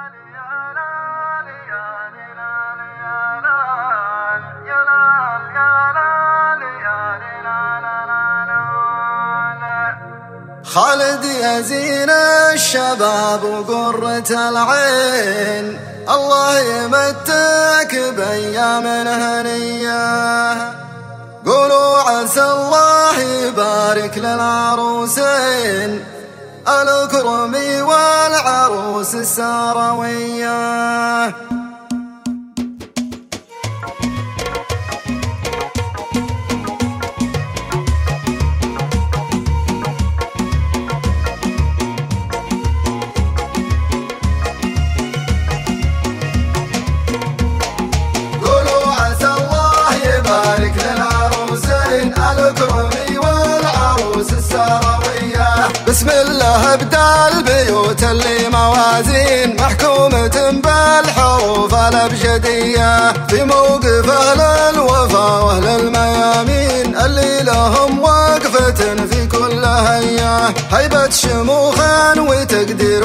خالد يا زين الشباب وقرة العين، الله يمتعك بأيام هنية. قولوا عسى الله يبارك للعروسين، الكرمي والعروس الساروية. بسم الله ابدا البيوت اللي موازين محكومة بالحروف الابجدية، في موقف اهل الوفا واهل الميامين اللي لهم وقفة في كل هيا. هيبة شموخ وتقدير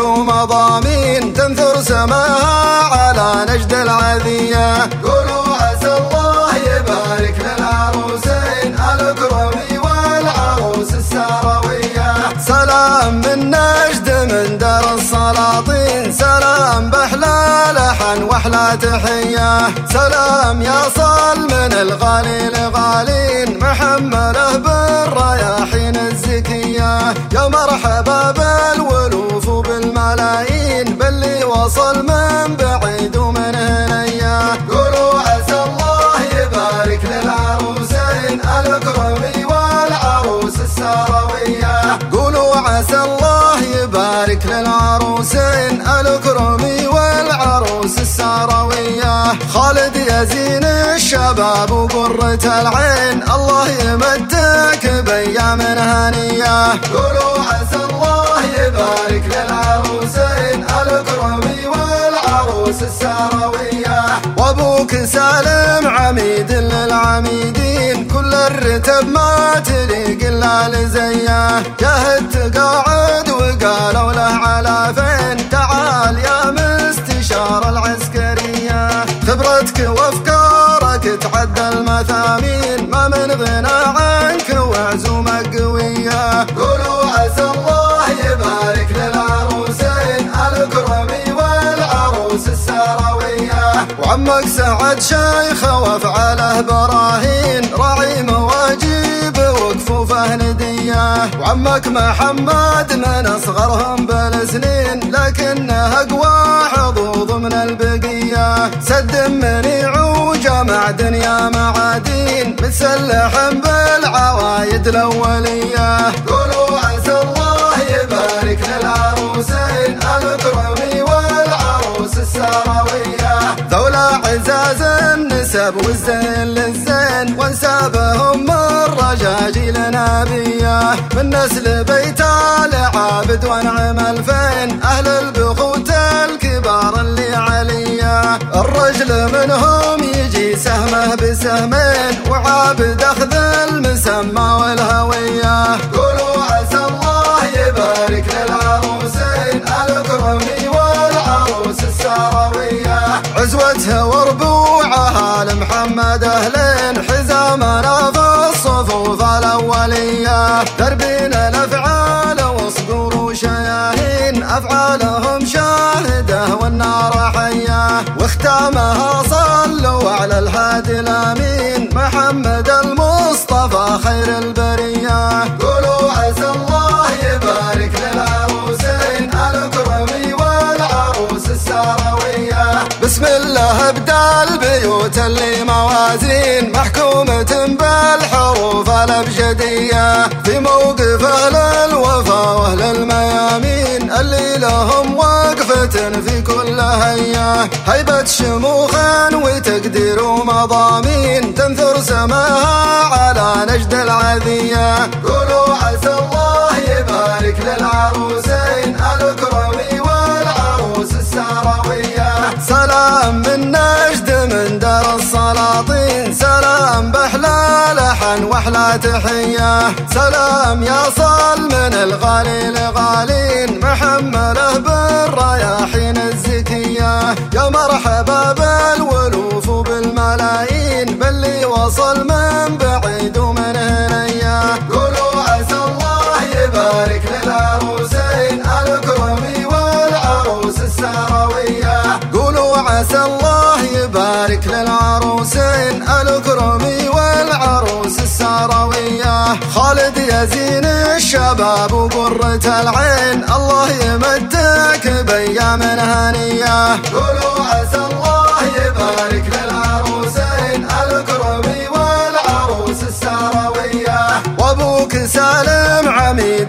ومضامين تنثر سماها على نجد العذية. قولوا عسى الله يبارك للعروسين، الكرمي والعروس الساروية. سلام من نجد من دار السلاطين، سلام بأحلى لحن وأحلى تحية. سلام يا صال من الغالي لغالين محمله بالرياحين الزكية. يا مرحبا بالولوف وبالملايين باللي وصل من بعيد ومن هنية. قولوا عسى الله يبارك للعروسين، الكرمي والعروس الساروية. قولوا عسى الله يبارك للعروسين، الكرمي والعروس الساروية. خالد يا زين الشباب وقرة العين، الله يمتعك بأيام هنية. قولوا عسى الله يبارك للعروسين، الكرمي والعروس الساروية. وابوك سالم عميد للعميدين، كل الرتب ما تليق الا لزيه. جاهدت قاعد وقالوا له على فين، تعال يا مستشار العسكرية. خبرتك وافكارك تعدى المثامين، ما من غنى عنك وعزومك قوية. قولوا عسى الله يبارك للعروسين، الكرمي والعروس الساروية. وعمك سعد شيخ وافعاله براهين، راعي مواجيب وكفوفه ندية. وعمك محمد من اصغرهم بالسنين، لكنه اقوى حظوظ من البقية. سد منيع وجمع دنيا معادين، متسلح بالعوايد الاولية. قولوا عسى الله يبارك للعروسين، الكرمي والعروس الساروية. ذولا عزاز النسب والزين للزين، وانسابهم من رجاجيل نبيه. من نسل بيت العابد وانعم الفين، اهل البخوت الكبار اللي عليا. الرجل منهم يجي سهمه بسهمين، وعابد اخذ المسمى والهوية. قولوا عسى الله يبارك للعروسين، الكرمي والعروس الساروية. عزوتها وربوعها لمحمد اهلين، حزامنا في الصفوف الاولية. دربين الافعال وصقور وشياهين، افعالهم شاهده والنار حيه. واختامها صلوا على الهادي الامين، محمد المصطفى خير البريه. قولوا عسى الله يبارك للعروسين، الكرمي والعروس الساروية. بسم الله ابدا البيوت اللي موازين محكومة بالحروف الابجدية، في موقف اهل الوفا واهل الميامين اللي لهم وقفة في كل هيا. هيبة شموخ وتقدير ومضامين تنثر سماها على نجد العذية. قولوا عسى الله يبارك للعروسين، الكرمي والعروس الساروية. سلام من نجد من دار السلاطين، سلام بأحلى لحن وأحلى تحية. سلام يا صال من الغالي لغالين محمله بالرياحين الزكية. يا مرحبا بالولوف وبالملايين باللي وصل من بعيد ومن هنيا. قولوا عسى الله يبارك للعروسين الكرمي والعروس الساروية. قولوا عسى الله يبارك للعروسين الكرمي والعروس الساروية. خالد يزين الشباب وقرة العين الله يمتك بأيام هنية. قولوا عسى الله يبارك للعروسين الكرمي والعروس الساروية. وابوك سالم عميد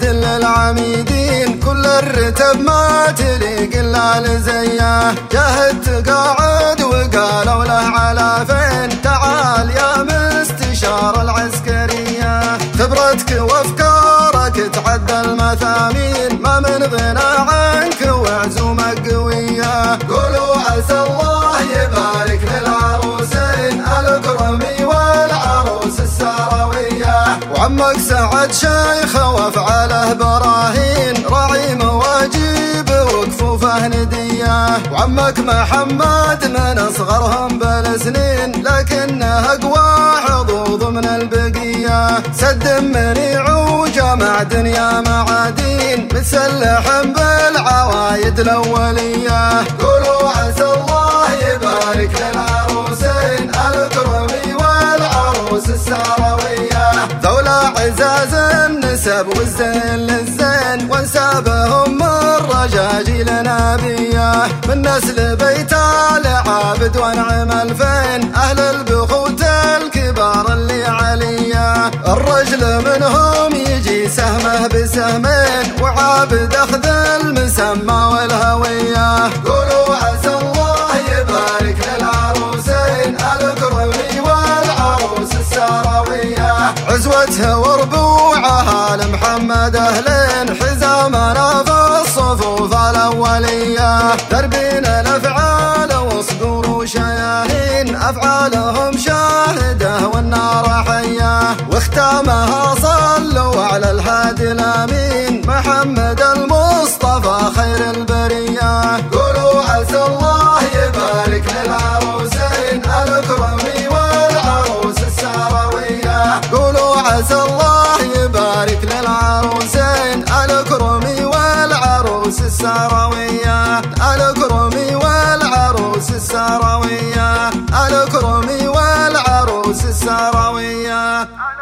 للعميدين كل الرتب ما تليق الا لزيه. جاهد تقاعد وقالوا له على فين تعال يا مستشار العسكرية. خبرتك وافكارك تعدى المثامين ما من غنى عنك وعزومك قوية. قولوا عسى الله يبارك للعروسين الكرمي والعروس الساروية. وعمك سعد شيخ وافعاله براهين راعي مواجيب وكفوفه ندية. وعمك محمد من اصغرهم بالسنين لكنه اقوى حظوظ من البقية. سد منيع وجمع دنيا معادين متسلح بالعوايد الاولية. قولوا عسى الله يبارك للعروسين الكرمي والعروس الساروية. ذولا عزاز النسب والزين للزين وانسابهم الرجاجيل نبيه. من نسل بيت العابد وانعم الفين اهل البخوت الكبار اللي عليا. الرجل منهم يجي سهمه بسهمين وعابد اخذ المسمى والهوية. قولوا عسى الله يبارك للعروسين الكرمي والعروس الساروية. عزوتها وربوعها لمحمد اهلين حزامنا في الصفوف الاولية. دربين الافعال وصقور وشياهين افعالهم شاهده والنار حيه. واختامها صلوا على الهادي الامين محمد المصطفى خير البريه. قولوا عسى الله يبارك للعروسين الكرمي والعروس الساروية. قولوا عسى الله يبارك للعروسين الكرمي والعروس الساروية. الكرمي والعروس الساروية. الكرمي والعروس الساروية.